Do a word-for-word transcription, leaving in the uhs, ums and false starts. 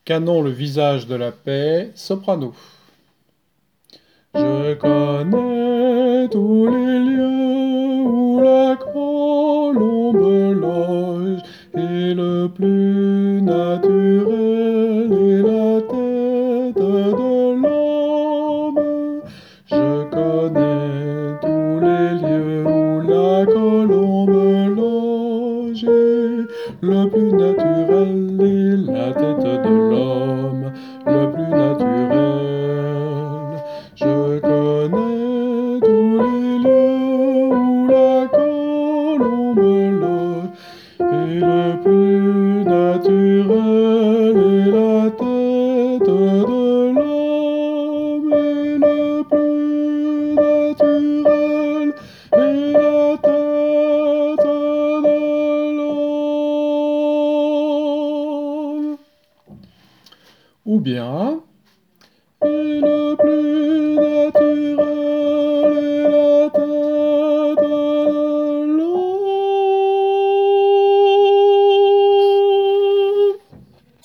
Canon le visage de la paix, soprano. Je connais tous les lieux où la colombe loge, et le plus naturel est la tête de l'homme. Je connais tous les lieux où la colombe loge, et le plus naturel est la tête de l'homme, le plus naturel. Je connais tous les lieux où la colombe loge, et le plus naturel est la tête de l'homme, et le plus naturel est la tête de l'homme. Ou bien, et le plus